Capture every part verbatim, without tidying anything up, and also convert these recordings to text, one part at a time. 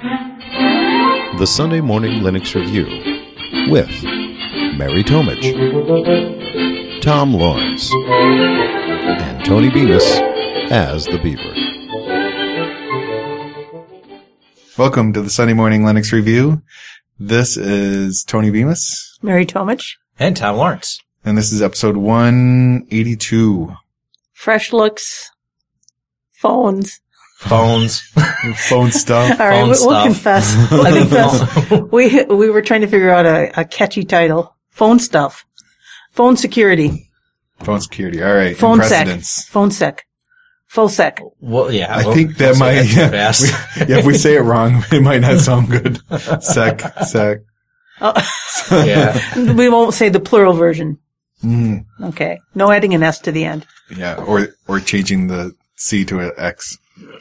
The Sunday Morning Linux Review with Mary Tomich, Tom Lawrence, and Tony Bemis as the Beaver. Welcome to the Sunday Morning Linux Review. This is Tony Bemis, Mary Tomich, and Tom Lawrence. And this is episode one eighty-two. Fresh looks, phones. Phones. Phone stuff. All right, Phone we'll, stuff. we'll confess. We'll confess. we, we were trying to figure out a, a catchy title. Phone stuff. Phone security. Phone security. All right. Phone and sec. precedence. Phone sec. Full sec. Well, yeah. I we'll, think that we'll might, say yeah, that too fast. we, yeah, if we say it wrong, it might not sound good. Sec, sec. Oh. Yeah. We won't say the plural version. Mm, Okay. No adding an S to the end. yeah, or, or changing the C to an X.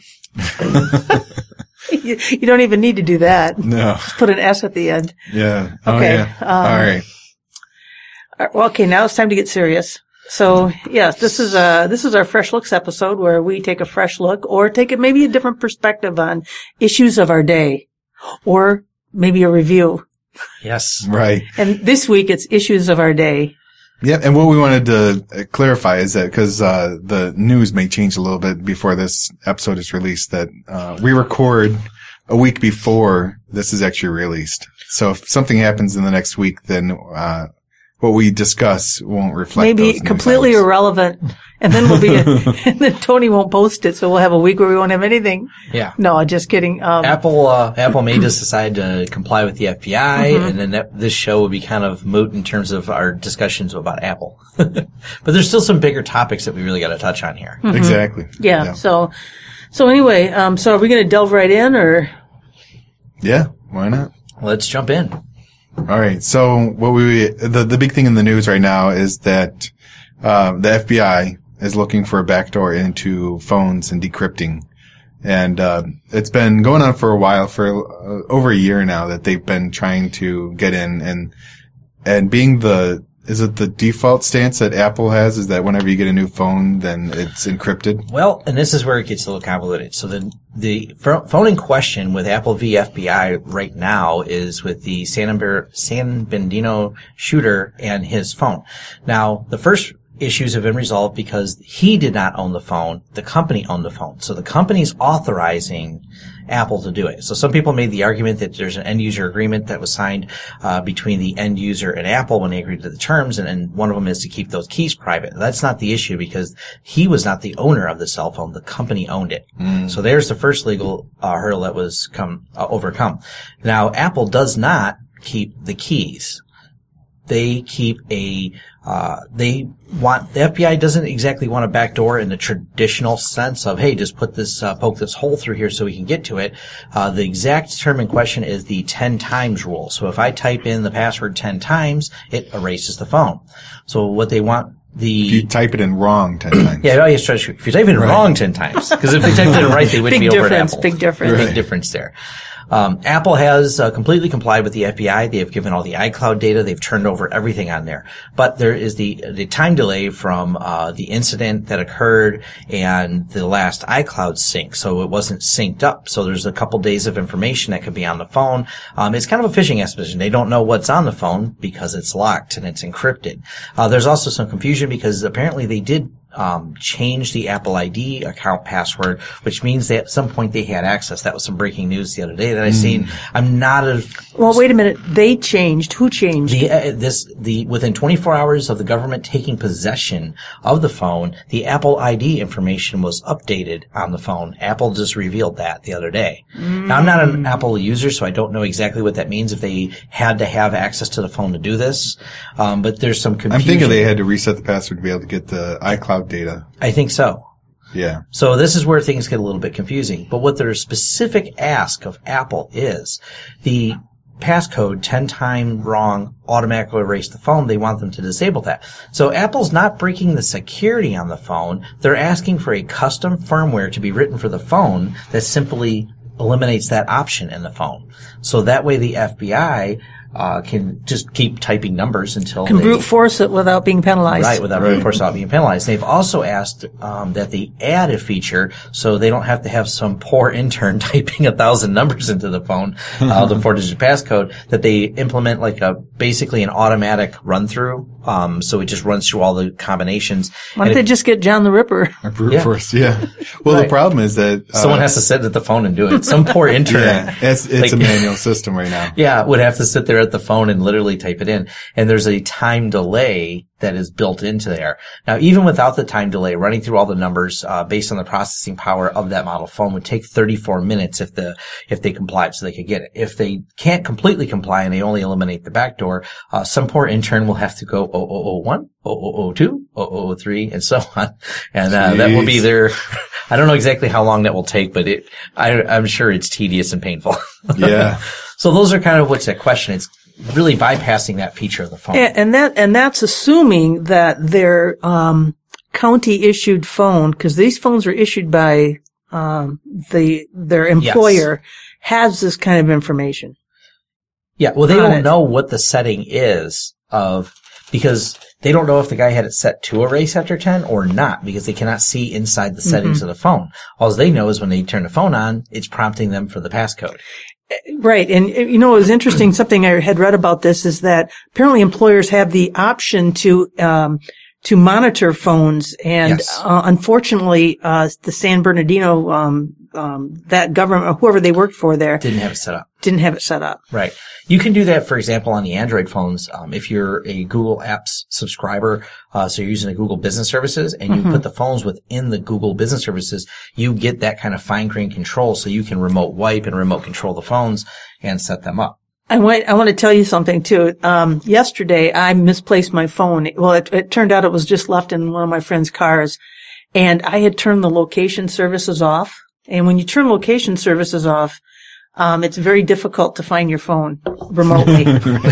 you, you don't even need to do that. No. Just put an S at the end. Yeah. Oh, Okay, yeah. um, All right. Uh, Well, okay, now it's time to get serious. So, yes, this is uh this is our Fresh Looks episode where we take a fresh look or take a, maybe a different perspective on issues of our day or maybe a review. Yes. Right. And this week it's issues of our day. Yeah, and what we wanted to clarify is that because uh, the news may change a little bit before this episode is released, that uh, we record a week before this is actually released. So if something happens in the next week, then uh, what we discuss won't reflect Maybe those news completely items. irrelevant. And then we'll be, a, and then Tony won't post it, so we'll have a week where we won't have anything. Yeah. No, just kidding. Um, Apple, uh, Apple may just decide to comply with the F B I, Mm-hmm. and then that, this show would be kind of moot in terms of our discussions about Apple. But there's still some bigger topics that we really got to touch on here. Mm-hmm. Exactly. yeah, So, so anyway, um, so are we going to delve right in or? Yeah, why not? Let's jump in. All right. So what we the the big thing in the news right now is that uh, the F B I is looking for a backdoor into phones and decrypting, and uh, it's been going on for a while, for uh, over a year now, that they've been trying to get in, and and being the is it the default stance that Apple has is that whenever you get a new phone, then it's encrypted. Well, and this is where it gets a little convoluted. So the the phone in question with Apple v. F B I right now is with the San, San Bernardino shooter and his phone. Now, the first issues have been resolved because he did not own the phone. The company owned the phone. So the company's authorizing Apple to do it. So some people made the argument that there's an end user agreement that was signed uh, between the end user and Apple when they agreed to the terms, and, and one of them is to keep those keys private. That's not the issue because he was not the owner of the cell phone. The company owned it. Mm. So there's the first legal uh, hurdle that was come uh, overcome. Now, Apple does not keep the keys. They keep a, uh, they want, the F B I doesn't exactly want a backdoor in the traditional sense of, hey, just put this, uh, poke this hole through here so we can get to it. Uh, the exact term in question is the ten times rule. So if I type in the password ten times, it erases the phone. So what they want, the, If you type it in wrong ten times. yeah, always try to shoot. If you type it in Right. wrong ten times, because if they typed it in right, they wouldn't Big be over at difference, Apple. big difference. Big difference there. Um, Apple has uh, completely complied with the F B I. They have given all the iCloud data. They've turned over everything on there. But there is the the time delay from uh the incident that occurred and the last iCloud sync. So it wasn't synced up. So there's a couple days of information that could be on the phone. Um, it's kind of a phishing expedition. They don't know what's on the phone because it's locked and it's encrypted. Uh, there's also some confusion because apparently they did Um, change the Apple I D account password, which means that at some point they had access. That was some breaking news the other day that I seen. I'm not a Well, wait a minute. They changed. Who changed? the uh, this the within twenty-four hours of the government taking possession of the phone, the Apple I D information was updated on the phone. Apple just revealed that the other day. Mm. Now, I'm not an Apple user, so I don't know exactly what that means if they had to have access to the phone to do this. Um, but there's some confusion. I'm thinking they had to reset the password to be able to get the iCloud data. I think so. Yeah. So this is where things get a little bit confusing. But what their specific ask of Apple is, the passcode ten times wrong automatically erase the phone. They want them to disable that. So Apple's not breaking the security on the phone. They're asking for a custom firmware to be written for the phone that simply eliminates that option in the phone. So that way the F B I uh, can just keep typing numbers until Can they, brute force it without being penalized. Right, without brute force, without being penalized. They've also asked um, that they add a feature so they don't have to have some poor intern typing a thousand numbers into the phone, uh, the four-digit passcode, that they implement like a basically an automatic run-through. Um, so it just runs through all the combinations. Why don't And they it- just get John the Ripper? A brute Yeah. force, yeah. Well, Right. the problem is that uh, Someone has to sit at the phone and do it. Some poor intern. Yeah, it's it's Like- a manual system right now. Yeah, would have to sit there at the phone and literally type it in. And there's a time delay that is built into there. Now, even without the time delay, running through all the numbers uh, based on the processing power of that model phone would take thirty-four minutes if the if they complied, so they could get it. If they can't completely comply and they only eliminate the backdoor, uh, some poor intern will have to go oh oh oh one, oh oh oh two, oh oh oh three, and so on. And uh, that will be Jeez. their. I don't know exactly how long that will take, but it. I, I'm sure it's tedious and painful. Yeah. So those are kind of what's at question. It's really bypassing that feature of the phone. And, and that and that's assuming that their um, county issued phone, because these phones are issued by um, the their employer, has this kind of information. Yeah, well, they on don't it. know what the setting is of, because they don't know if the guy had it set to erase after ten or not, because they cannot see inside the settings Mm-hmm. of the phone. All they know is when they turn the phone on, it's prompting them for the passcode. Right. And, uh, you know, it was interesting. Something I had read about this is that apparently employers have the option to, um, to monitor phones. And, Yes. uh, unfortunately, uh, the San Bernardino, um, um, that government, or whoever they worked for there Didn't have it set up. didn't have it set up. Right. You can do that, for example, on the Android phones. Um, if you're a Google Apps subscriber, uh, so you're using the Google Business Services, and you Mm-hmm. put the phones within the Google Business Services, you get that kind of fine-grained control, so you can remote wipe and remote control the phones and set them up. I want, I want to tell you something too. Um, yesterday I misplaced my phone. Well, it, it turned out it was just left in one of my friend's cars, and I had turned the location services off. And when you turn location services off, um, it's very difficult to find your phone remotely.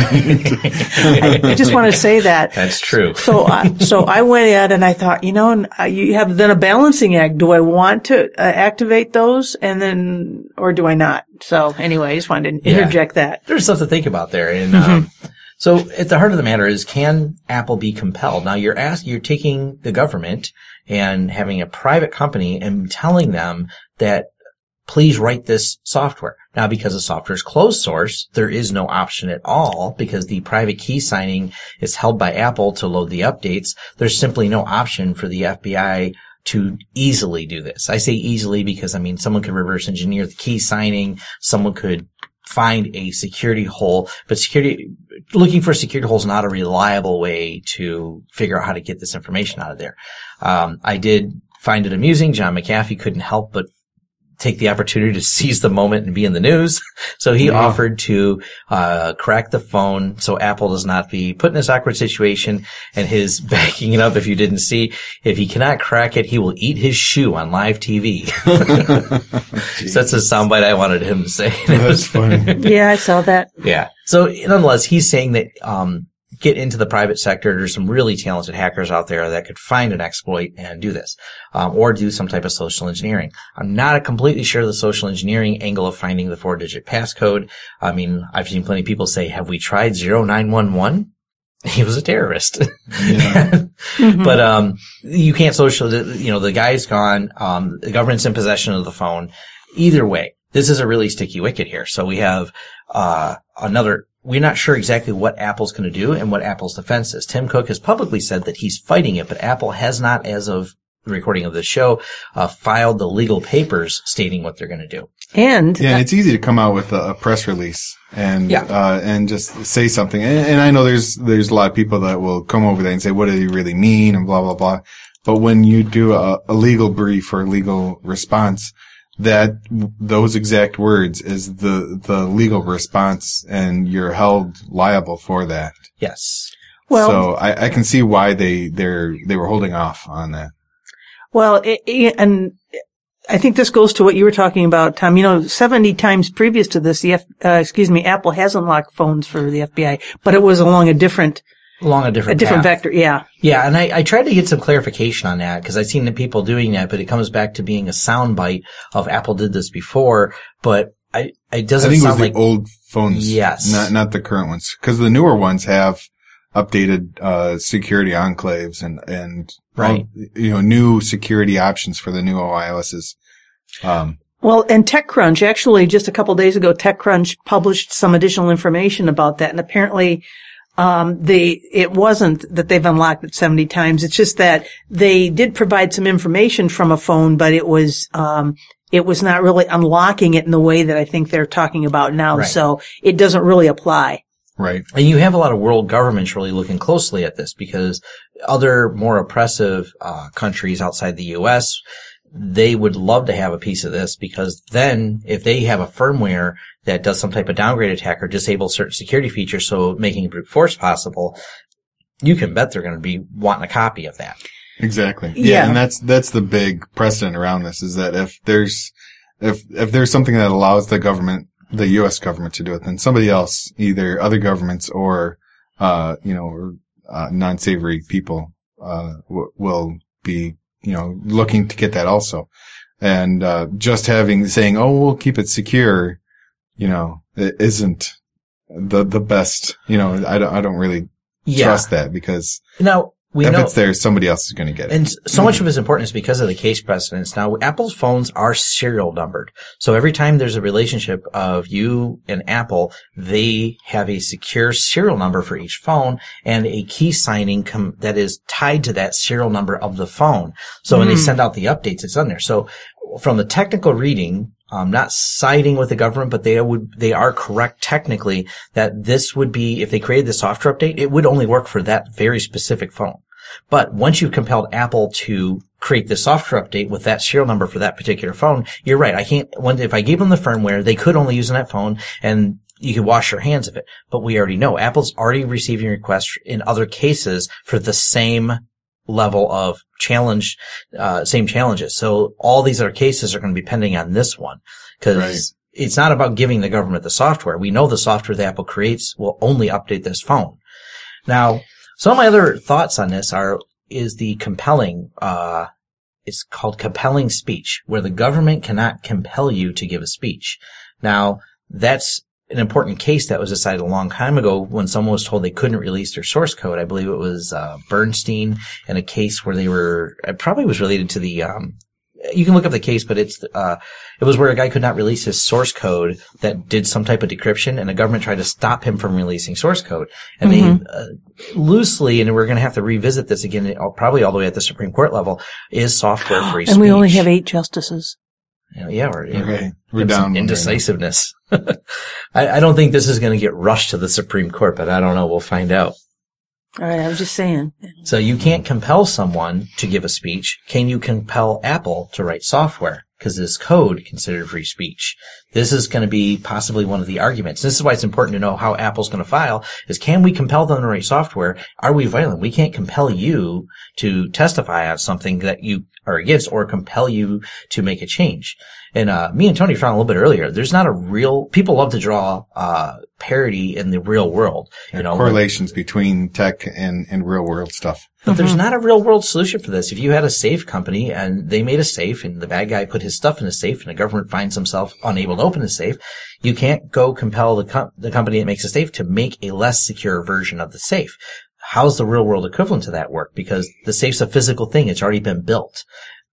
I, I just want to say that. That's true. So, I, so I went in and I thought, you know, and uh, you have then a balancing act. Do I want to uh, activate those, and then, or do I not? So, anyway, I just wanted to Yeah. interject that. There's stuff to think about there. And, um, so at the heart of the matter is, can Apple be compelled? Now you're ask, you're taking the government and having a private company and telling them that please write this software. Now, because the software is closed source, there is no option at all, because the private key signing is held by Apple to load the updates. There's simply no option for the F B I to easily do this. I say easily because, I mean, someone could reverse engineer the key signing. Someone could find a security hole, but security, looking for a security hole is not a reliable way to figure out how to get this information out of there. Um, I did find it amusing. John McAfee couldn't help but take the opportunity to seize the moment and be in the news. So he Yeah. offered to uh crack the phone so Apple does not be put in this awkward situation, and his backing it up, if you didn't see, if he cannot crack it, he will eat his shoe on live T V. So that's a soundbite I wanted him to say. That's funny. Yeah, I saw that. Yeah. So nonetheless, he's saying that um get into the private sector. There's some really talented hackers out there that could find an exploit and do this, um, or do some type of social engineering. I'm not completely sure of the social engineering angle of finding the four-digit passcode. I mean, I've seen plenty of people say, "Have we tried zero nine one one?" He was a terrorist. Yeah. But um, you can't social. You know, the guy's gone. Um, the government's in possession of the phone. Either way, this is a really sticky wicket here. So we have uh another. We're not sure exactly what Apple's going to do and what Apple's defense is. Tim Cook has publicly said that he's fighting it, but Apple has not, as of the recording of this show, uh, filed the legal papers stating what they're going to do. And Yeah, and it's easy to come out with a, a press release and Yeah. uh, and just say something. And, and I know there's there's a lot of people that will come over there and say, "What do you really mean?" and blah blah blah. But when you do a, a legal brief or a legal response, that those exact words is the the legal response, and you're held liable for that. Yes. well, so I, I can see why they they're they were holding off on that. well, it, it, and I think this goes to what you were talking about, Tom. You know, seventy times previous to this, the F, uh, excuse me, Apple has unlocked phones for the F B I, but it was along a different Along a a different different path. vector. Yeah. Yeah, and I, I tried to get some clarification on that because I've seen the people doing that, but it comes back to being a soundbite of Apple did this before, but I, it I doesn't think it was sound the like, old phones. Yes. Not, not the current ones. Cause the newer ones have updated, uh, security enclaves and, and, Right. all, you know, new security options for the new iOSs. Um, Well, and TechCrunch, actually just a couple days ago, TechCrunch published some additional information about that. And apparently, um, they, it wasn't that they've unlocked it seventy times. It's just that they did provide some information from a phone, but it was, um, it was not really unlocking it in the way that I think they're talking about now. Right. So it doesn't really apply. right. and you have a lot of world governments really looking closely at this because other more oppressive, uh, countries outside the U S, they would love to have a piece of this because then if they have a firmware that does some type of downgrade attack or disables certain security features, so making brute force possible, you can bet they're going to be wanting a copy of that. Exactly. Yeah, Yeah. and that's that's the big precedent around this is that if there's if if there's something that allows the government, the U S government to do it, then somebody else, either other governments or uh you know or, uh, non-savory people uh w- will be you know looking to get that also, and uh just having saying oh we'll keep it secure, you know, it isn't the the best. You know, I don't I don't really Yeah. trust that because Now, we if know, it's there, somebody else is going to get it. and so much of its importance is because of the case precedence. Now, Apple's phones are serial numbered. So every time there's a relationship of you and Apple, they have a secure serial number for each phone and a key signing com- that is tied to that serial number of the phone. So when they send out the updates, it's on there. So from the technical reading, Um, not siding with the government, but they would, they are correct technically that this would be, if they created the software update, it would only work for that very specific phone. But once you've compelled Apple to create the software update with that serial number for that particular phone, you're right. I can't, when, if I gave them the firmware, they could only use on that phone and you could wash your hands of it. But we already know Apple's already receiving requests in other cases for the same level of challenge, uh, same challenges. So all these other cases are going to be pending on this one because Right. it's not about giving the government the software. We know the software that Apple creates will only update this phone. Now, some of my other thoughts on this are, is the compelling, uh, it's called compelling speech, where the government cannot compel you to give a speech. Now, that's an important case that was decided a long time ago when someone was told they couldn't release their source code. I believe it was uh, Bernstein, in a case where they were, it probably was related to the, um, you can look up the case, but it's, uh, it was where a guy could not release his source code that did some type of decryption, and the government tried to stop him from releasing source code. And Mm-hmm. they, uh, loosely, and we're going to have to revisit this again, probably all the way at the Supreme Court level, is software free speech. And we only have eight justices. Yeah, yeah, we're, you know, Okay. We're have down some one right now. indecisiveness. I, I don't think this is going to get rushed to the Supreme Court, but I don't know. We'll find out. All right, I was just saying. So you can't compel someone to give a speech. Can you compel Apple to write software? Because this code considered free speech. This is going to be possibly one of the arguments. This is why it's important to know how Apple's going to file, is can we compel them to write software? Are we violent? We can't compel you to testify on something that you are against or compel you to make a change. And uh me and Tony found a little bit earlier, there's not a real, people love to draw uh parity in the real world. You know, correlations between tech and, and real world stuff. but there's not a real world solution for this. If you had a safe company and they made a safe and the bad guy put his stuff in a safe and the government finds himself unable to open the safe, you can't go compel the, com- the company that makes a safe to make a less secure version of the safe. How's the real world equivalent to that work? Because the safe's a physical thing. It's already been built.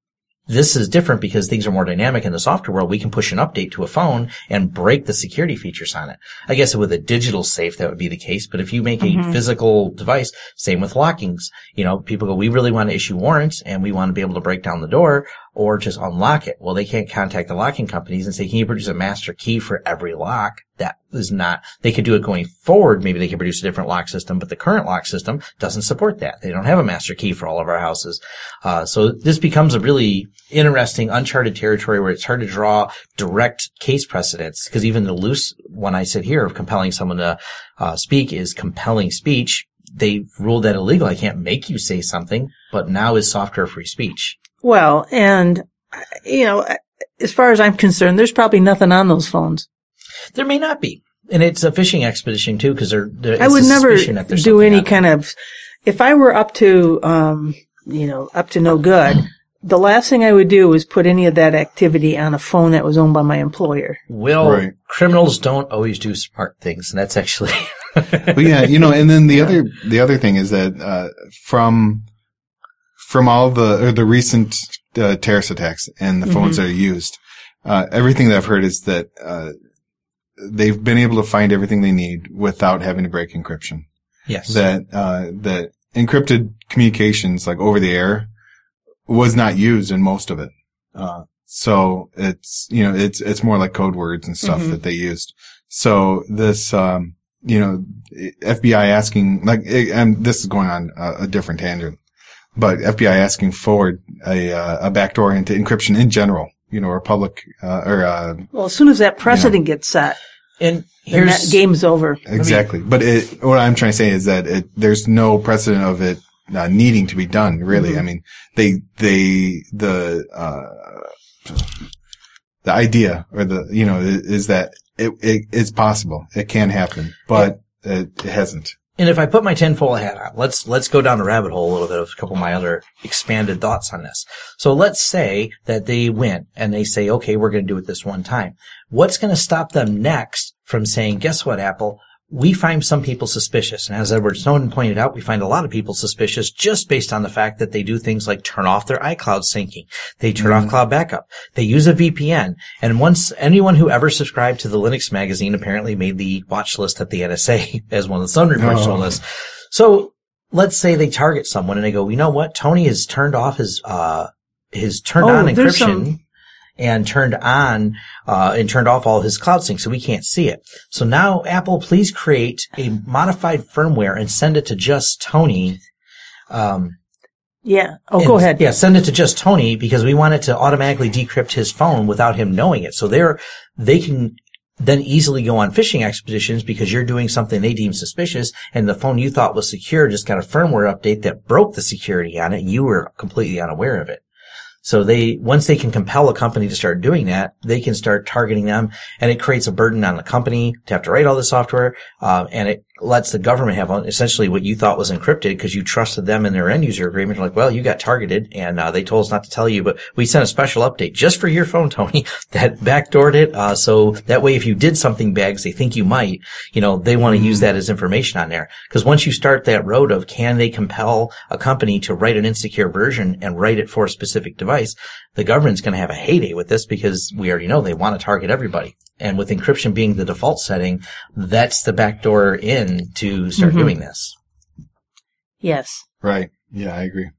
This is different because things are more dynamic in the software world. We can push an update to a phone and break the security features on it. I guess with a digital safe, that would be the case. But if you make a physical device, same with lockings, you know, people go, we really want to issue warrants and we want to be able to break down the door or just unlock it. Well, they can't contact the locking companies and say, can you produce a master key for every lock? That is not, they could do it going forward. Maybe they could produce a different lock system, but the current lock system doesn't support that. They don't have a master key for all of our houses. Uh, so this becomes a really interesting, uncharted territory where it's hard to draw direct case precedents, because even the loose one I said here of compelling someone to uh, speak is compelling speech. They ruled that illegal. I can't make you say something, but now is software free speech. Well, and, you know, as far as I'm concerned, there's probably nothing on those phones. There may not be. And it's a fishing expedition too, because there, there I is would a never suspicion that there's do something any on it. kind of, if I were up to, um, you know, up to no good, the last thing I would do is put any of that activity on a phone that was owned by my employer. Well, Right. criminals don't always do smart things, and that's actually. But yeah, you know, and then the other the other thing is that uh, from from all the or the recent uh, terrorist attacks and the Mm-hmm. phones that are used, uh, everything that I've heard is that uh, they've been able to find everything they need without having to break encryption. Yes. That uh, that encrypted communications, like over the air, was not used in most of it. Uh, so it's, you know, it's, it's more like code words and stuff Mhm. that they used. So this, um, you know, F B I asking, like, and this is going on a, a different tangent, but F B I asking for a, uh, a backdoor into encryption in general, you know, or public, uh, or, uh, Well, as soon as that precedent gets set, And then here's that game's over. exactly. But it, what I'm trying to say is that it, there's no precedent of it uh, needing to be done, really. Mhm. I mean, they, they, the, uh, the idea or the, you know, is that it, it it's possible. It can happen, but it, it hasn't. And if I put my tinfoil hat on, let's let's go down the rabbit hole a little bit of a couple of my other expanded thoughts on this. So let's say that they win and they say, okay, we're going to do it this one time. What's going to stop them next from saying, guess what, Apple? We find some people suspicious. And as Edward Snowden pointed out, we find a lot of people suspicious just based on the fact that they do things like turn off their iCloud syncing. They turn Mm-hmm. off cloud backup. They use a V P N. And once anyone who ever subscribed to the Linux magazine apparently made the watch list at the N S A, as one of the Sun reports Oh. told us. So let's say they target someone and they go, you know what? Tony has turned off his, uh, his turned Oh, on there's encryption. some- And turned on, uh, and turned off all his cloud sync so we can't see it. So now, Apple, please create a modified firmware and send it to just Tony. Um, Yeah. Oh, and- go ahead. Yeah, send it to just Tony because we want it to automatically decrypt his phone without him knowing it. So they're, they can then easily go on phishing expeditions because you're doing something they deem suspicious and the phone you thought was secure just got a firmware update that broke the security on it and you were completely unaware of it. So they, once they can compel a company to start doing that, they can start targeting them, and it creates a burden on the company to have to write all this software, uh, and it lets the government have essentially what you thought was encrypted because you trusted them in their end user agreement. You're like, well, you got targeted, and uh, they told us not to tell you, but we sent a special update just for your phone, Tony, that backdoored it. Uh, so that way, if you did something bad, 'cause they think you might, you know, they want to use that as information on there. Because once you start that road of can they compel a company to write an insecure version and write it for a specific device, the government's going to have a heyday with this because we already know they want to target everybody. And with encryption being the default setting, that's the backdoor in to start Mhm. doing this. Yes. Right. Yeah, I agree.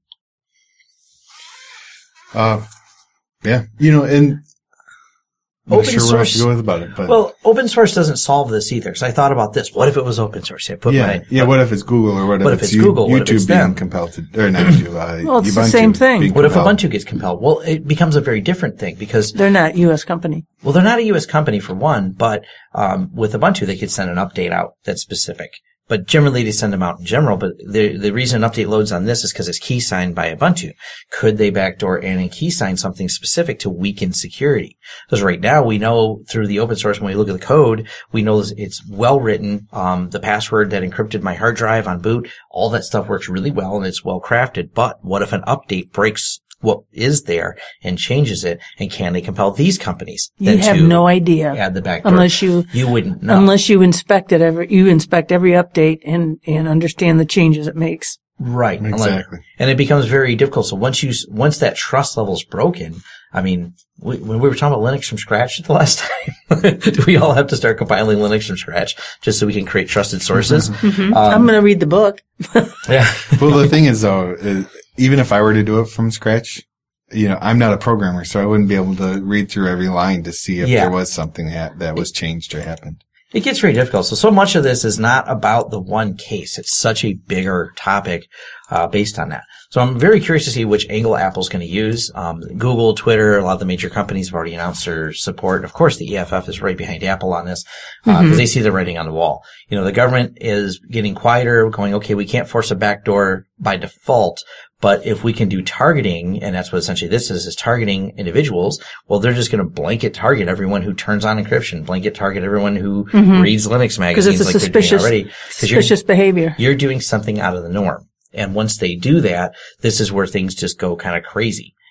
Uh, yeah, you know, and I'm not Open sure where else source- to go with about it, but Well, open source doesn't solve this either. So I thought about this. What if it was open source? I put yeah, my, yeah. What if it's Google or what if What if it's, it's you, Google? What if YouTube it's being them? compelled to, or not YouTube, uh, Well, it's the Ubuntu same thing. being what if compelled. Ubuntu gets compelled? Well, it becomes a very different thing because They're not U S company. Well, they're not a U S company for one, but um, with Ubuntu, they could send an update out that's specific. But generally, they send them out in general. But the the reason an update loads on this is because it's key signed by Ubuntu. Could they backdoor in and key sign something specific to weaken security? Because right now, we know through the open source, when we look at the code, we know it's well written. Um, the password that encrypted my hard drive on boot, all that stuff works really well and it's well crafted. But what if an update breaks what is there and changes it? And can they compel these companies You then have to no idea add the backdoor? unless you You wouldn't know. unless you inspect it every you inspect every update and and understand the changes it makes. Right. Exactly. And it becomes very difficult. So once you, once that trust level is broken, I mean, we, when we were talking about Linux from scratch the last time, do we all have to start compiling Linux from scratch just so we can create trusted sources? Mhm. Um, I'm going to read the book. Yeah. Well, the thing is, though, is, even if I were to do it from scratch, you know, I'm not a programmer, so I wouldn't be able to read through every line to see if Yeah. there was something that, that was changed or happened. It gets very difficult. So, so much of this is not about the one case. It's such a bigger topic, uh, based on that. So I'm very curious to see which angle Apple's going to use. Um, Google, Twitter, a lot of the major companies have already announced their support. Of course, the E F F is right behind Apple on this, uh, because Mhm. they see the writing on the wall. You know, the government is getting quieter, going, okay, we can't force a backdoor by default, but if we can do targeting, and that's what essentially this is, is targeting individuals, well, they're just going to blanket target everyone who turns on encryption, blanket target everyone who Mhm. reads Linux Because magazines it's a like they're doing suspicious already. 'Cause you're- suspicious behavior. you're doing something out of the norm. And once they do that, this is where things just go kind of crazy.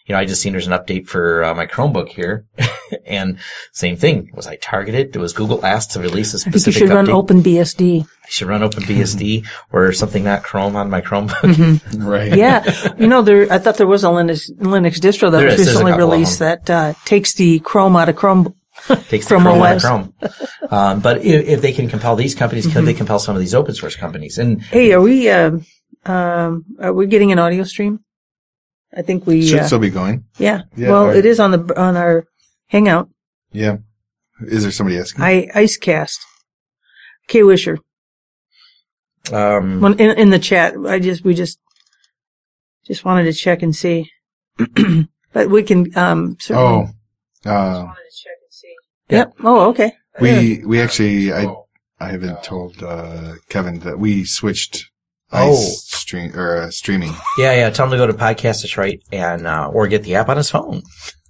you know, I just seen there's an update for uh, my Chromebook here, and same thing. Was I targeted? Was Google asked to release a I think you specific should run update? OpenBSD. I should run OpenBSD or something not Chrome on my Chromebook. Mm-hmm. Right. Yeah. You know, there, I thought there was a Linux, Linux distro that There was is. There's a recently couple of released them. that, uh, takes the Chrome out of Chrome. Takes the Chrome Chrome O out S. of Chrome. Um, but if, if they can compel these companies, Mm-hmm. could they compel some of these open source companies? And Hey, are we, uh, um, are we getting an audio stream? I think we, Should uh, still be going. yeah. Yeah, Well, all right. it is on the, on our Hangout. Yeah. Is there somebody asking? I, Icecast. Kay Wisher. um, When, in, in the chat, I just, we just, just wanted to check and see. But we can, um, certainly. oh, uh, Yep. Oh, okay. we, we actually, I, I haven't told, uh, Kevin that we switched Oh. ice stream, or, uh, streaming. yeah, yeah. Tell him to go to Podcast is Right and, uh, or get the app on his phone.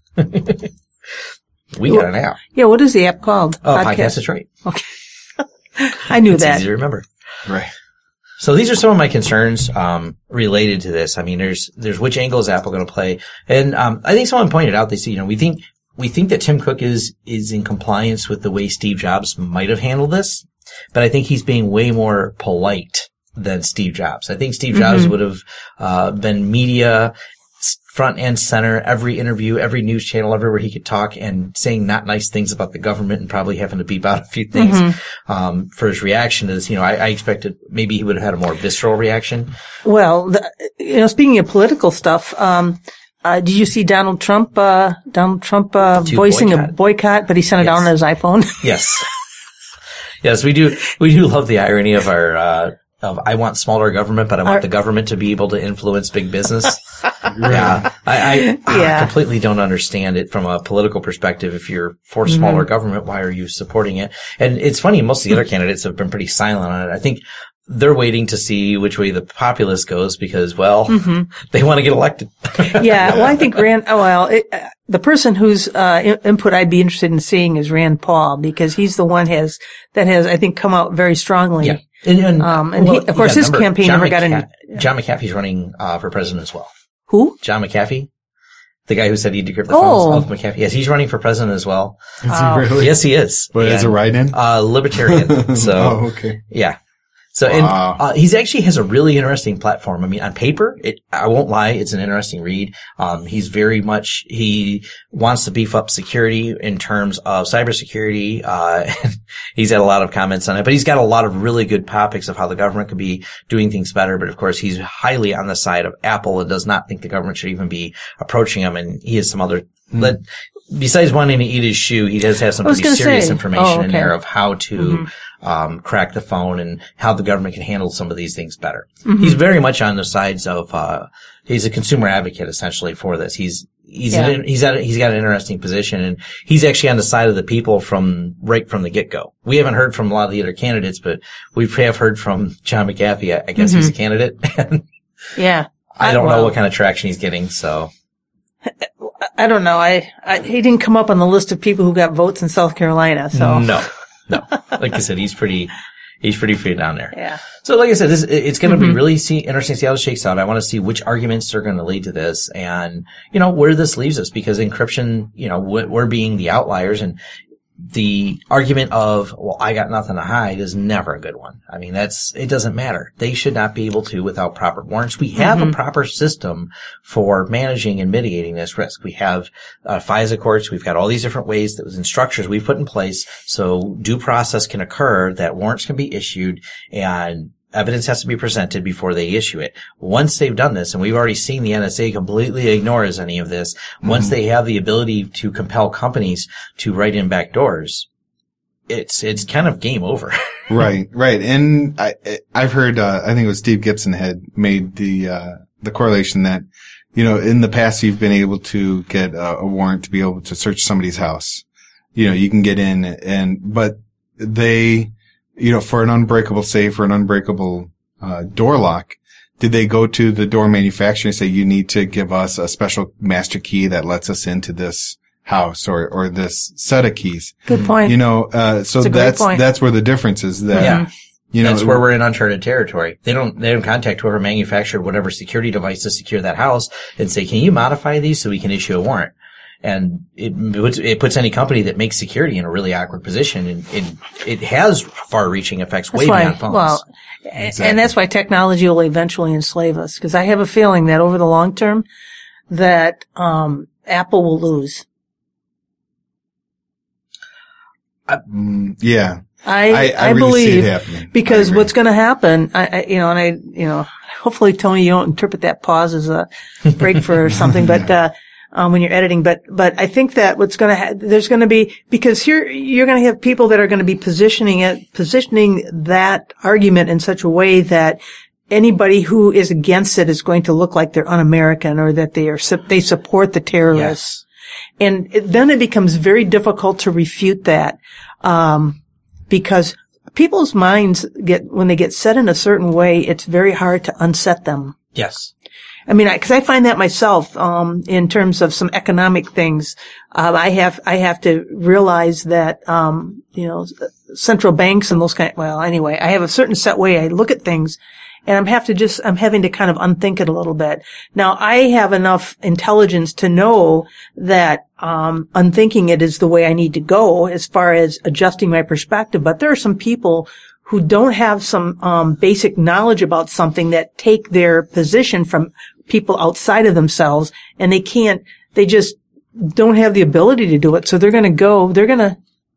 We got an app. Yeah, what is the app called? Oh, Podcast is Right. Okay. I knew It's that. easy to remember. Right. So these are some of my concerns um, related to this. I mean, there's there's which angle is Apple going to play, and um, I think someone pointed out they say, you know, we think we think that Tim Cook is is in compliance with the way Steve Jobs might have handled this, but I think he's being way more polite than Steve Jobs. I think Steve Jobs Mm-hmm. would have uh, been media front and center, every interview, every news channel, everywhere he could talk, and saying not nice things about the government and probably having to beep out a few things. Mm-hmm. Um, for his reaction to this, you know, I, I expected maybe he would have had a more visceral reaction. Well, the, you know, speaking of political stuff, um, uh, did you see Donald Trump, uh, Donald Trump, uh, To voicing boycott. a boycott, but he sent it Yes. out on his iPhone? Yes. Yes, we do, we do love the irony of our, uh, of I want smaller government, but I want Our- the government to be able to influence big business. Yeah. I, I Yeah. completely don't understand it from a political perspective. If you're for Mm-hmm. smaller government, why are you supporting it? And it's funny, most of the other candidates have been pretty silent on it. I think they're waiting to see which way the populace goes because, well, Mm-hmm. they want to get elected. Yeah, well, I think Rand, oh, well, it, uh, the person whose, uh, in- input I'd be interested in seeing is Rand Paul, because he's the one has, that has, I think, come out very strongly. Yeah. And, and, Um, and he- of you course gotta his remember, campaign John never got any- McCa- John McAfee's running, uh, for president as well. Who? John McAfee, the guy who said he'd decrypt the Oh. phones of McAfee. Yes, he's running for president as well. Is Oh. he really? Yes, he is. But as a And, write-in? Uh, libertarian. So, oh, okay. yeah. So, and, Wow. uh, he's actually has a really interesting platform. I mean, on paper, it, I won't lie, it's an interesting read. Um, he's very much, he wants to beef up security in terms of cybersecurity. Uh, he's had a lot of comments on it, but he's got a lot of really good topics of how the government could be doing things better. But of course, he's highly on the side of Apple and does not think the government should even be approaching him. And he has some other, Hmm. but besides wanting to eat his shoe, he does have some I was pretty gonna serious say. information Oh, in okay. there of how to, Mm-hmm. um, crack the phone and how the government can handle some of these things better. Mm-hmm. He's very much on the sides of, uh, he's a consumer advocate essentially for this. He's, he's, Yeah. an, he's at, a, he's got an interesting position and he's actually on the side of the people from, right from the get-go. We haven't heard from a lot of the other candidates, but we have heard from John McAfee. I, I guess he's a candidate. And Yeah. I don't well, know what kind of traction he's getting, so. I don't know. I, I, he didn't come up on the list of people who got votes in South Carolina, so. No, no. Like I said, he's pretty, he's pretty free down there. Yeah. So like I said, this, it's going to Mm-hmm. be really see, interesting to see how it shakes out. I want to see which arguments are going to lead to this and, you know, where this leaves us because encryption, you know, we're, we're being the outliers and the argument of, well, I got nothing to hide is never a good one. I mean, that's, it doesn't matter. They should not be able to without proper warrants. We have Mm-hmm. a proper system for managing and mitigating this risk. We have uh, FISA courts. We've got all these different ways that was in structures we've put in place so due process can occur, that warrants can be issued and evidence has to be presented before they issue it. Once they've done this, and we've already seen the N S A completely ignores any of this, once they have the ability to compel companies to write in back doors, it's, it's kind of game over. Right, right. And I, I've heard, uh, I think it was Steve Gibson had made the, uh, the correlation that, you know, in the past you've been able to get a, a warrant to be able to search somebody's house. You know, you can get in and, but they, you know, for an unbreakable safe or an unbreakable, uh, door lock, did they go to the door manufacturer and say, you need to give us a special master key that lets us into this house or, or this set of keys? Good point. You know, uh, so That's a great that's, point. that's where the difference is that, Yeah. You know, that's where we're in uncharted territory. They don't, they don't contact whoever manufactured whatever security device to secure that house and say, can you modify these so we can issue a warrant? And it puts, it puts any company that makes security in a really awkward position, and it, it has far-reaching effects way why, beyond phones. Well, exactly. And that's why technology will eventually enslave us, because I have a feeling that over the long term, that um Apple will lose. Mm, yeah. I, I, I, I really believe see it happening. because what's going to happen, I, I, you know, and I, you know, hopefully Tony, you don't interpret that pause as a break for something, but, uh, um, when you're editing, but, but I think that what's going to, ha- there's going to be, because here you're going to have people that are going to be positioning it, positioning that argument in such a way that anybody who is against it is going to look like they're un-American or that they are, they support the terrorists. Yes. And it, then it becomes very difficult to refute that. Um, because people's minds get, when they get set in a certain way, it's very hard to unset them. Yes. I mean, because I, I find that myself, um, in terms of some economic things. Um, I have, I have to realize that, um, you know, central banks and those kind of, well, anyway, I have a certain set way I look at things. And I'm have to just, I'm having to kind of unthink it a little bit. Now, I have enough intelligence to know that, um, unthinking it is the way I need to go as far as adjusting my perspective. But there are some people who don't have some, um, basic knowledge about something that take their position from people outside of themselves, and they can't, they just don't have the ability to do it. So they're going to go, they're going to,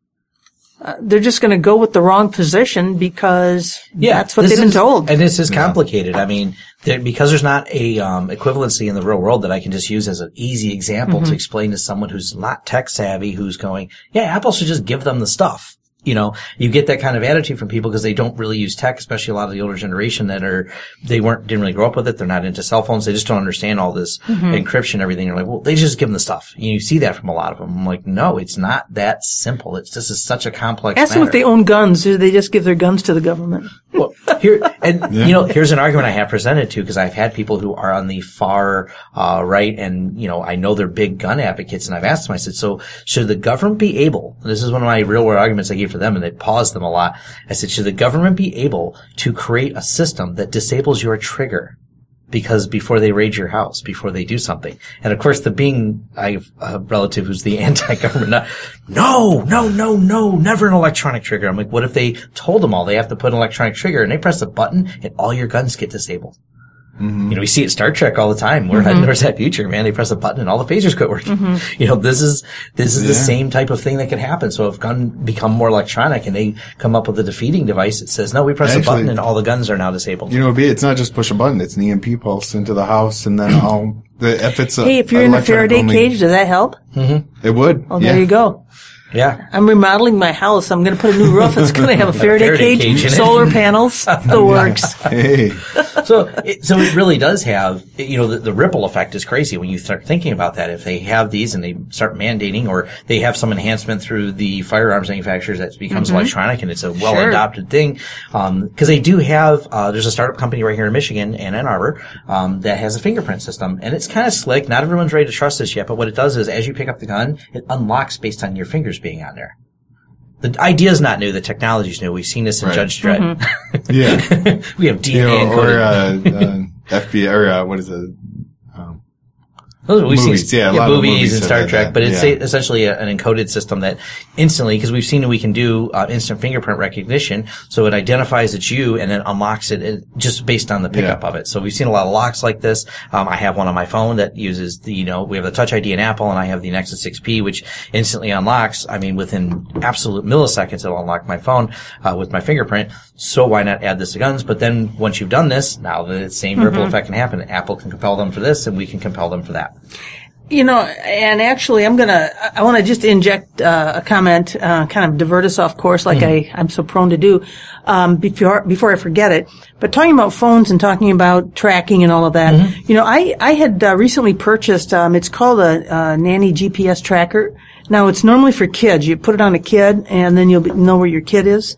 Uh, they're just going to go with the wrong position because yeah, that's what they've been is, told. And this is complicated. I mean, there, because there's not a um, equivalency in the real world that I can just use as an easy example mm-hmm. to explain to someone who's not tech savvy, who's going, yeah, Apple should just give them the stuff. You know, you get that kind of attitude from people because they don't really use tech, especially a lot of the older generation that are, they weren't, didn't really grow up with it. They're not into cell phones. They just don't understand all this mm-hmm. encryption and everything. They're like, well, they just give them the stuff. And you see that from a lot of them. I'm like, no, it's not that simple. It's, this is such a complex Ask matter. them if they own guns. Do they just give their guns to the government? Well, here, and, yeah. you know, here's an argument I have presented to because I've had people who are on the far, uh, right and, you know, I know they're big gun advocates and I've asked them, I said, so should the government be able, and this is one of my real world arguments I gave for them and they paused them a lot. I said, should the government be able to create a system that disables your trigger because before they raid your house, before they do something? And of course, the being I have a relative who's the anti-government, no, no, no, no, never an electronic trigger. I'm like, what if they told them all they have to put an electronic trigger and they press a button and all your guns get disabled? Mm-hmm. You know, we see it in Star Trek all the time. We're mm-hmm. heading towards that future, man. They press a button and all the phasers quit working. Mm-hmm. You know, this is, this is yeah. the same type of thing that can happen. So if gun become more electronic and they come up with a defeating device that says, no, we press Actually, a button and all the guns are now disabled. You know, it's not just push a button. It's an E M P pulse into the house and then all the, if it's a, hey, if you're in a Faraday only, cage, does that help? Mm-hmm. It would. Oh, yeah. there you go. Yeah. I'm remodeling my house. I'm going to put a new roof. It's going to have a Faraday, a Faraday cage, cage solar panels, the works. Hey. So, it, so it really does have, you know, the, the ripple effect is crazy when you start thinking about that. If they have these and they start mandating or they have some enhancement through the firearms manufacturers that becomes mm-hmm. electronic and it's a well-adopted sure. thing. Um, cause they do have, uh, there's a startup company right here in Michigan and Ann Arbor, um, that has a fingerprint system and it's kind of slick. Not everyone's ready to trust this yet, but what it does is as you pick up the gun, it unlocks based on your fingers being on there. The idea is not new. The technology is new. We've seen this in right. Judge Dredd. Mm-hmm. yeah. We have D N A you know, or, uh, uh, F B I, or, uh, what is it? Um, Those are, we've movies, seen yeah, yeah, movies, movies and Star Trek, that, but it's yeah. a, essentially a, an encoded system that instantly, because we've seen that we can do uh, instant fingerprint recognition, so it identifies it's you and then unlocks it, it just based on the pickup yeah. of it. So we've seen a lot of locks like this. Um, I have one on my phone that uses the, you know, we have the Touch I D in Apple, and I have the Nexus six P, which instantly unlocks. I mean, within absolute milliseconds, it'll unlock my phone uh, with my fingerprint. So why not add this to guns? But then once you've done this, now the same mm-hmm. ripple effect can happen. Apple can compel them for this, and we can compel them for that. You know, and actually, I'm gonna, I want to just inject uh, a comment, uh, kind of divert us off course, like mm-hmm. I, I'm so prone to do, um, before before I forget it. But talking about phones and talking about tracking and all of that, mm-hmm. you know, I I had uh, recently purchased, um, it's called a, a Nanny G P S tracker. Now, it's normally for kids. You put it on a kid, and then you'll be, know where your kid is.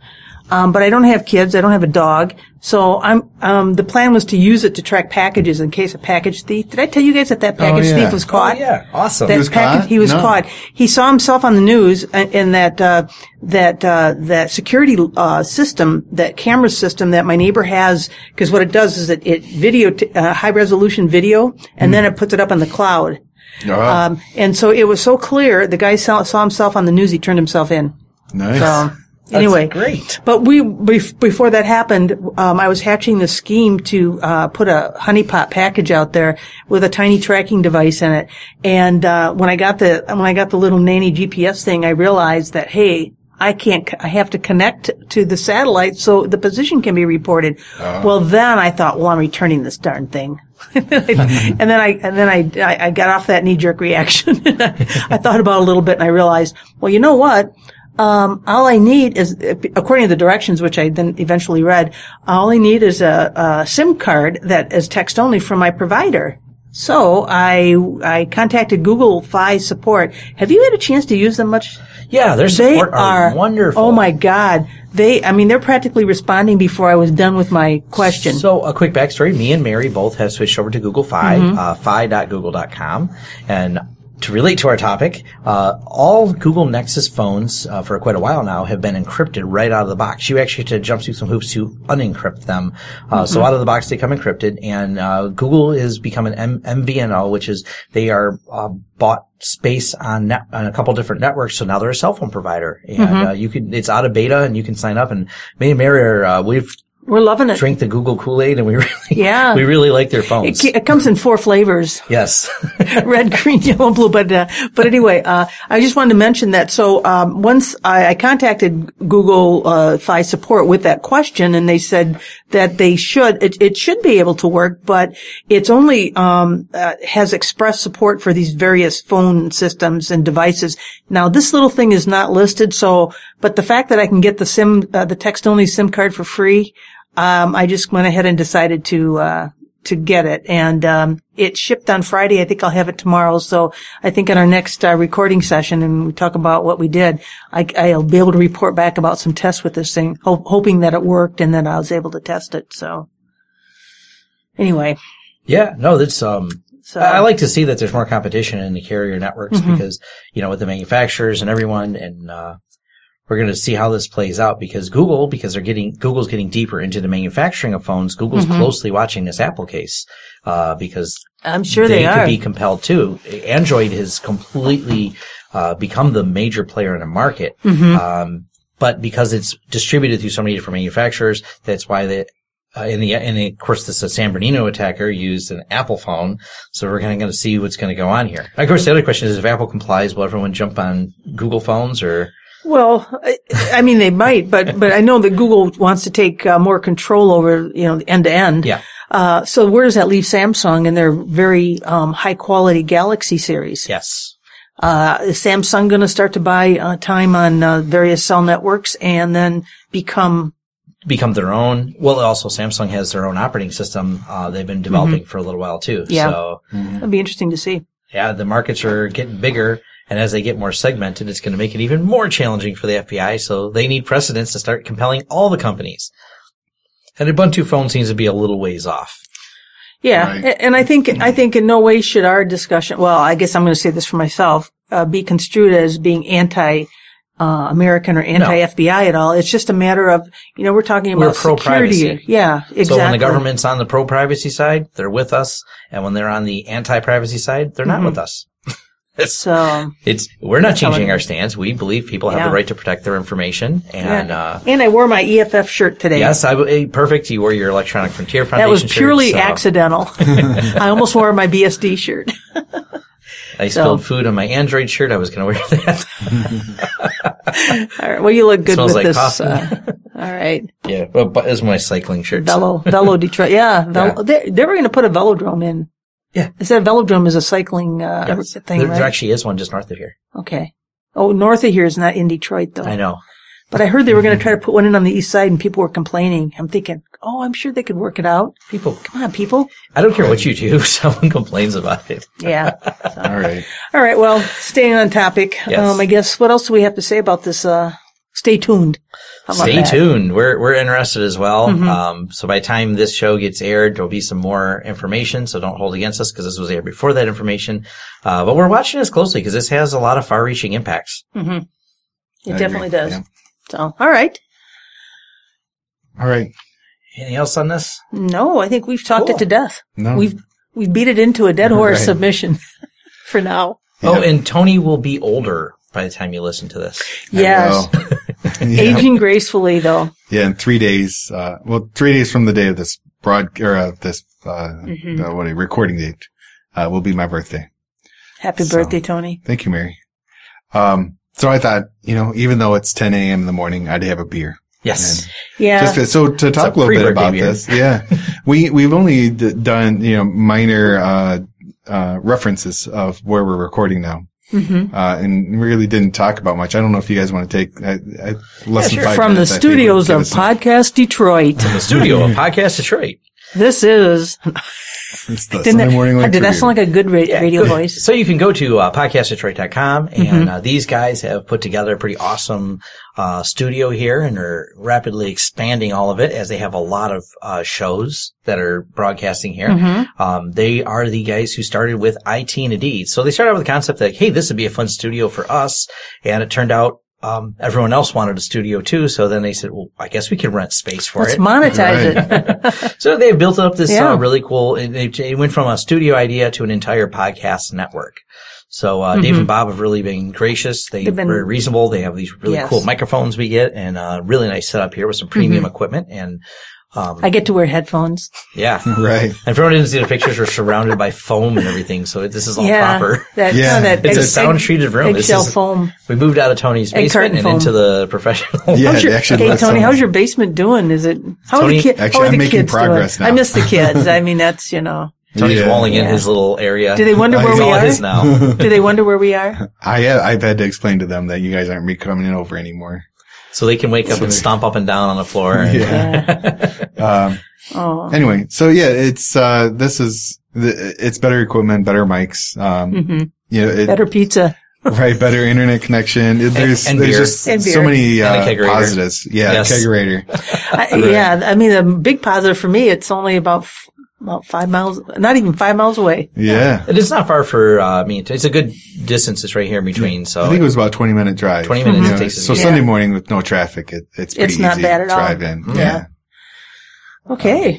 Um, but I don't have kids. I don't have a dog. So I'm, um, the plan was to use it to track packages in case a package thief. Did I tell you guys that that package Oh, yeah. thief was caught? Oh, yeah. Awesome. That He was package, caught? He was No. caught. He saw himself on the news in that, uh, that, uh, that security, uh, system, that camera system that my neighbor has, because what it does is it, it video, t- uh, high resolution video, and then it puts it up on the cloud. Oh, Um, and so it was so clear, the guy saw, saw himself on the news, he turned himself in. nice. So, anyway. great. But we, bef- before that happened, um, I was hatching this scheme to, uh, put a honeypot package out there with a tiny tracking device in it. And, uh, when I got the, when I got the little nanny G P S thing, I realized that, hey, I can't, I have to connect to the satellite so the position can be reported. Well, then I thought, well, I'm returning this darn thing. and then I, and then I, I, I got off that knee-jerk reaction. I thought about it a little bit and I realized, well, you know what? Um, all I need is, according to the directions, which I then eventually read, all I need is a, a SIM card that is text only from my provider. So I, I contacted Google Fi support. Have you had a chance to use them much? Yeah, their They support are, are wonderful. Oh my God. They, I mean, they're practically responding before I was done with my question. So a quick backstory. Me and Mary both have switched over to Google Fi, Mm-hmm. uh, fi dot google dot com. And to relate to our topic, uh, all Google Nexus phones, uh, for quite a while now have been encrypted right out of the box. You actually have to jump through some hoops to unencrypt them. Uh, Mm-hmm. so out of the box they come encrypted, and, uh, Google is becoming M- MVNO, which is they are, uh, bought space on net, on a couple different networks. So now they're a cell phone provider, and, Mm-hmm. uh, you can, it's out of beta and you can sign up, and me and Mary are, uh, we've, We're loving it. drink the Google Kool-Aid, and we really, Yeah. we really like their phones. It, it comes in four flavors. Yes. Red, green, yellow, blue. But uh, but anyway, uh, I just wanted to mention that. So um, once I, I contacted Google uh, Fi support with that question, and they said that they should it, it should be able to work, but it's only um, uh, has express support for these various phone systems and devices. Now this little thing is not listed. So, but the fact that I can get the SIM, uh, the text only SIM card for free. Um, I just went ahead and decided to, uh, to get it. And, um, it shipped on Friday. I think I'll have it tomorrow. So I think in our next, uh, recording session and we talk about what we did, I, I'll be able to report back about some tests with this thing, ho- hoping that it worked and that I was able to test it. So anyway. Yeah, no, that's, um, So I I like to see that there's more competition in the carrier networks Mhm. because, you know, with the manufacturers and everyone, and, uh, we're going to see how this plays out because Google, because they're getting, Google's getting deeper into the manufacturing of phones. Google's Mhm. closely watching this Apple case, uh, because I'm sure they, they, could are. be compelled too. Android has completely, uh, become the major player in the market. Mhm. Um, but because it's distributed through so many different manufacturers, that's why they, Uh, in the, and of course, this uh, San Bernardino attacker used an Apple phone, so we're kind of going to see what's going to go on here. Of course, the other question is if Apple complies, will everyone jump on Google phones or? Well, I, I mean, they might, but, but I know that Google wants to take uh, more control over, you know, end to end. Yeah. Uh, so where does that leave Samsung and their very, um, high quality Galaxy series? Yes. Uh, is Samsung going to start to buy, uh, time on, uh, various cell networks and then become, Become their own. Well, also Samsung has their own operating system, uh, they've been developing for a little while too. Yeah. So, that'd be interesting to see. yeah, the markets are getting bigger. And as they get more segmented, it's going to make it even more challenging for the F B I. So they need precedents to start compelling all the companies. And Ubuntu phone seems to be a little ways off. Yeah. Right. a- And I think, I think in no way should our discussion, well, I guess I'm going to say this for myself, uh, be construed as being anti, uh, American or anti-F B I at all. It's just a matter of, you know, we're talking We're about security. pro-privacy. Yeah, exactly. So when the government's on the pro-privacy side, they're with us. And when they're on the anti-privacy side, they're not Mhm. with us. It's, So, it's, we're not That's how changing it our is. stance. We believe people have Yeah. the right to protect their information. And, yeah. uh, and I wore my E F F shirt today. yes, I, w- eh, perfect. You wore your Electronic Frontier Foundation That was shirt, purely so accidental. I almost wore my B S D shirt. I so- spilled food on my Android shirt. I was going to wear that. All right. Well, you look good Smells with like this. coffee. Uh, all right. Yeah, but, but it's my cycling shirt. Velo, Velo Detroit. Yeah. Velo, They, they were going to put a velodrome in. Yeah. They said a velodrome is a cycling, uh, Yes. thing, there, right? there actually is one just north of here. Okay. Oh, north of here is not in Detroit though. I know. But I heard they were going to try to put one in on the east side and people were complaining. I'm thinking, oh, I'm sure they could work it out. People, Come on, people. I don't care what you do. Someone complains about it. Yeah. All right. All right. Well, staying on topic. Yes. Um, I guess what else do we have to say about this, uh, stay tuned. How about Stay that? tuned. We're we're interested as well. Mhm. Um, so by the time this show gets aired, there'll be some more information. So don't hold against us because this was aired before that information. Uh, but we're watching this closely because this has a lot of far-reaching impacts. Mm-hmm. It I definitely agree. does. Yeah. So, all right. All right. Anything else on this? No, I think we've talked Cool. it to death. No. We've we've beat it into a dead horse Right. submission for now. Oh, Yeah. and Tony will be older by the time you listen to this. I Yes. will. yeah. Aging gracefully, though. Yeah, in three days. Uh, well, three days from the day of this broad or uh, this uh, Mhm. uh, what a recording date uh, will be my birthday. Happy So- birthday, Tony. Thank you, Mary. Um, so I thought, you know, even though it's ten a.m. in the morning, I'd have a beer. Yes. Yeah. Just to- so to talk a little bit pre-birthday about beer. this, yeah, we we've only d- done you know minor uh, uh, references of where we're recording now, hmm uh, and really didn't talk about much. I don't know if you guys want to take uh, uh, less than sure. five From the minutes, I think, studios would of give us some- Podcast Detroit, The studio of Podcast Detroit. this is. It's the Didn't Sunday morning that, did that Lecture sound like a good ra- radio Good. voice? So you can go to uh, podcast detroit dot com, and Mhm. uh, these guys have put together a pretty awesome uh, studio here, and are rapidly expanding all of it as they have a lot of uh, shows that are broadcasting here. Mhm. Um, they are the guys who started with I T and a D. So they started out with the concept that, hey, this would be a fun studio for us, and it turned out um, everyone else wanted a studio too. So then they said, well, I guess we can rent space for Let's it. monetize Right. it. So they've built up this Yeah. uh, really cool. It, they, it went from a studio idea to an entire podcast network. So uh, Dave Mhm. and Bob have really been gracious. They, They've been- very reasonable. They have these really Yes. cool microphones we get, and uh, really nice setup here with some premium equipment. And um, I get to wear headphones. yeah. Right. And for anyone who didn't see the pictures, we're surrounded by foam and everything. So this is all yeah, proper. that, Yeah. no, that It's a egg- sound treated room. This Eggshell is- foam. We moved out of Tony's Egg basement carton and foam. into the professional. Yeah, How's your, it actually hey, lets Tony, someone- how's your basement doing? Is it, how Tony- are the, ki- Actually, how are I'm the making kids progress doing? now. I miss the kids. I mean, that's, you know, Tony's Yeah. walling in Yeah. his little area. do they wonder where He's we all are? his now. Do they wonder where we are? I uh, I've had to explain to them that you guys aren't be coming over anymore. So they can wake up and stomp up and down on the floor. And Yeah. Um, Oh. anyway, so yeah, it's uh, this is the, it's better equipment, better mics. Um, hmm you know, it, Better pizza. right, better internet connection. It- There's and there's beer. just And so beer. many And a uh, kegerator. positives. Yeah, Yes. kegerator. I, Yeah, I mean, the big positive for me, it's only about f- about five miles, not even five miles away. Yeah, It is not far for uh, me. It's a good distance. It's right here in between. So I think it was about twenty minute drive. twenty minutes You know, takes us so to get Sunday Yeah. morning with no traffic, it, it's pretty It's not easy bad to at all. drive in. Yeah. Yeah. Okay.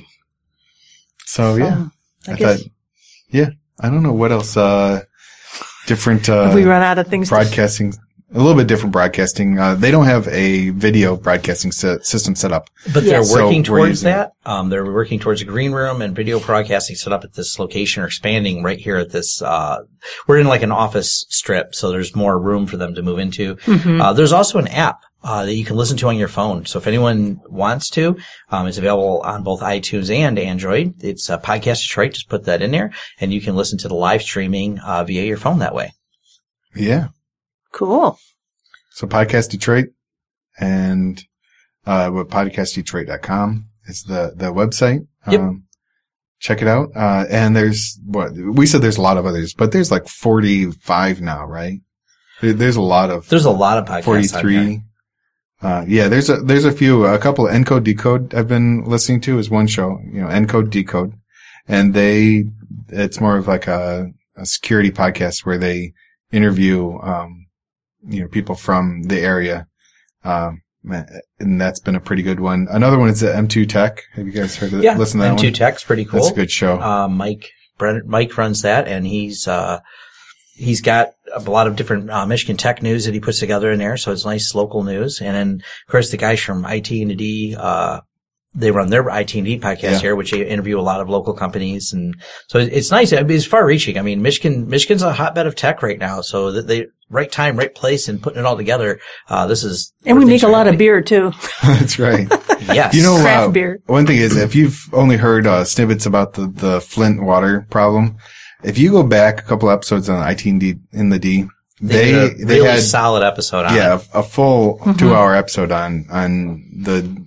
So yeah, Um, I, I guess thought, yeah, I don't know what else. Uh, different. Uh, have we run out of things to broadcasting, a little bit different broadcasting. Uh, they don't have a video broadcasting sy- system set up. But Yeah. they're So working we're towards using that. Um, they're working towards a green room and video broadcasting set up at this location, or expanding right here at this. Uh, we're in like an office strip, so there's more room for them to move into. Mhm. Uh, there's also an app uh, that you can listen to on your phone. So if anyone wants to, um, it's available on both iTunes and Android. It's uh, Podcast Detroit. Just put that in there, and you can listen to the live streaming uh, via your phone that way. Yeah. Cool. So Podcast Detroit and, uh, what podcast detroit dot com is the, the website. Yep. Um, check it out. Uh, and there's what we said there's a lot of others, but there's like forty-five now, right? There, there's a lot of There's a lot of podcasts. on here. forty-three. Uh, yeah, there's a, there's a few, a couple of Encode Decode I've been listening to is one show, you know, Encode Decode. And they, it's more of like a, a security podcast where they interview, um, you know, people from the area. Um, and that's been a pretty good one. Another one is the M two Tech. Have you guys heard of Yeah, listen to that M two one? Tech's pretty cool. That's a good show. Uh, Mike, Brent, Mike runs that, and he's, uh, he's got a lot of different, uh, Michigan tech news that he puts together in there. So it's nice local news. And then, of course, the guys from I T and D, uh, they run their I T and D podcast Yeah. here, which they interview a lot of local companies. And so it's nice. I mean, it's far reaching. I mean, Michigan, Michigan's a hotbed of tech right now. So that they, right time, right place, and putting it all together. Uh, this is, And we make a everything's lot of right. beer too. That's right. Yes. You know, Craft uh, beer. one thing is if you've only heard uh, snippets about the, the Flint water problem, if you go back a couple episodes on I T and D in the D, they, they did a they really had solid episode on yeah it. a, a full two hour episode on on the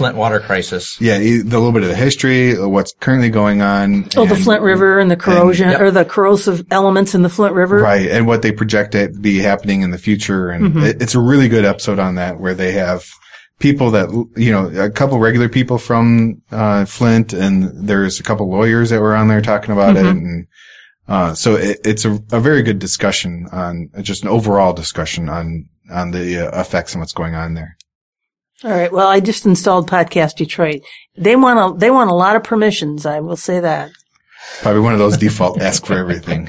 Flint water crisis. Yeah, the little bit of the history, what's currently going on. Oh, the Flint River and the corrosion, and, yep. or the corrosive elements in the Flint River. Right, and what they project to be happening in the future. And mm-hmm. it, it's a really good episode on that, where they have people that, you know, a couple regular people from uh Flint, and there's a couple lawyers that were on there talking about mm-hmm. it. And uh so it, it's a, a very good discussion on, just an overall discussion on on the uh, effects and what's going on there. All right. Well, I just installed Podcast Detroit. They want a, they want a lot of permissions. I will say that. Probably one of those default ask for everything.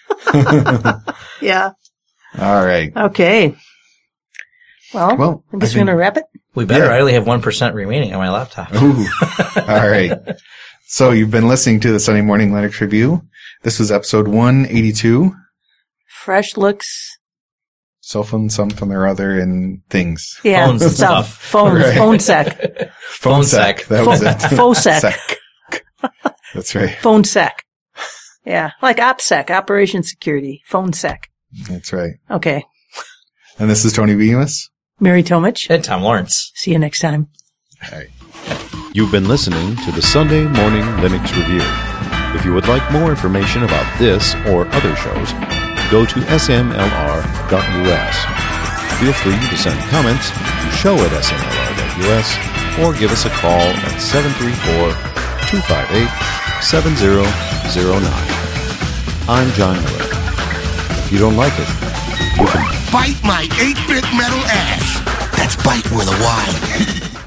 Yeah. All right. Okay. Well, well I guess I we're going to wrap it. We better. Yeah. I only have one percent remaining on my laptop. Ooh. All right. So you've been listening to the Sunday Morning Linux Review. This was episode one eighty-two. Fresh looks. Cell phone, something or other, and things. Yeah, Phones and stuff. stuff. Phones, right. phone sec. Phone sec. That was it. Phone sec. Sec. That's right. Phone sec. Yeah, like OPSEC, Operation Security. Phone sec. That's right. Okay. And this is Tony Bemis. Mary Tomich. And Tom Lawrence. See you next time. All right. You've been listening to the Sunday Morning Linux Review. If you would like more information about this or other shows, go to S M L R dot U S. Feel free to send comments to show at S M L R dot U S or give us a call at seven three four, two five eight, seven zero zero nine. I'm John Miller. If you don't like it, you can bite my eight-bit metal ass. That's bite with a Y.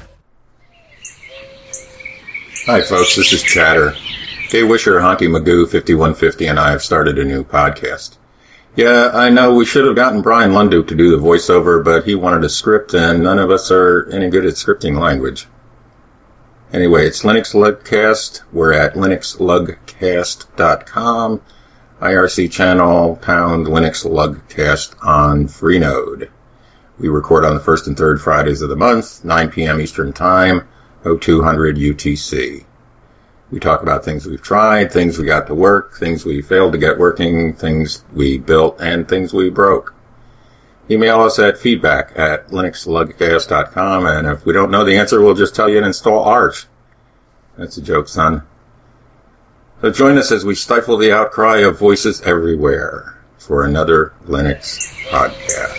Hi folks, this is Chatter. Dave Wisher, Honky Magoo, fifty-one fifty, and I have started a new podcast. Yeah, I know we should have gotten Brian Lunduke to do the voiceover, but he wanted a script, and none of us are any good at scripting language. Anyway, it's Linux Lugcast. We're at linux lugcast dot com. I R C channel, pound Linux Lugcast on Freenode. We record on the first and third Fridays of the month, nine p.m. Eastern Time, oh two hundred U T C. We talk about things we've tried, things we got to work, things we failed to get working, things we built, and things we broke. Email us at feedback at linux lugcast dot com, and if we don't know the answer, we'll just tell you to install Arch. That's a joke, son. So join us as we stifle the outcry of voices everywhere for another Linux podcast.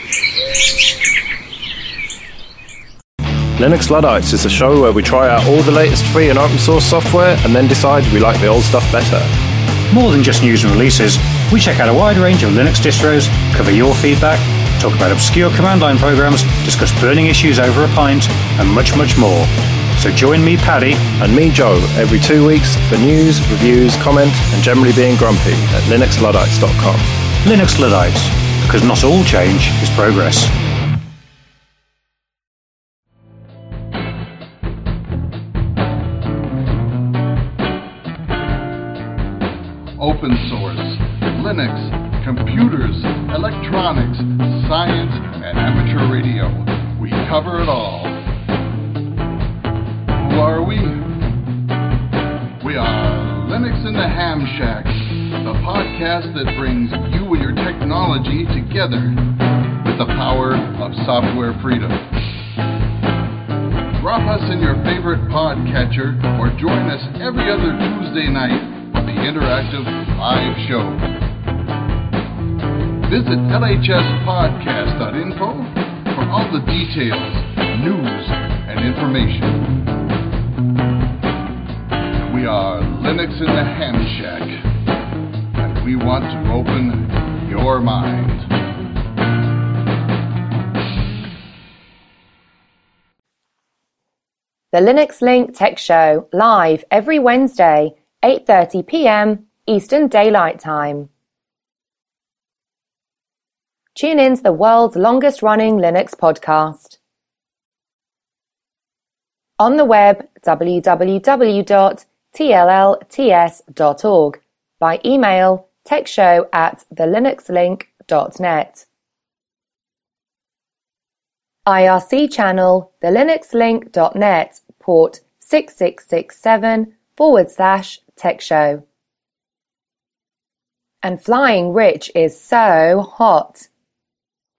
Linux Luddites is a show where we try out all the latest free and open source software and then decide we like the old stuff better. More than just news and releases, we check out a wide range of Linux distros, cover your feedback, talk about obscure command line programs, discuss burning issues over a pint, and much, much more. So join me, Paddy, and me, Joe, every two weeks for news, reviews, comment, and generally being grumpy at linux luddites dot com. Linux Luddites, because not all change is progress. Open source, Linux, computers, electronics, science, and amateur radio. We cover it all. Who are we? We are Linux in the Ham Shack, the podcast that brings you and your technology together with the power of software freedom. Drop us in your favorite podcatcher or join us every other Tuesday night for the interactive live show. Visit L H S podcast dot info for all the details, news, and information. We are Linux in the Ham Shack, and we want to open your mind. The Linux Link Tech Show, live every Wednesday, eight thirty p.m. Eastern Daylight Time. Tune in to the world's longest-running Linux podcast. On the web, w w w dot t l l t s dot org, by email, techshow at the linux link dot net. I R C channel, the linux link dot net, port six six six seven forward slash tech show. And Flying Rich is so hot.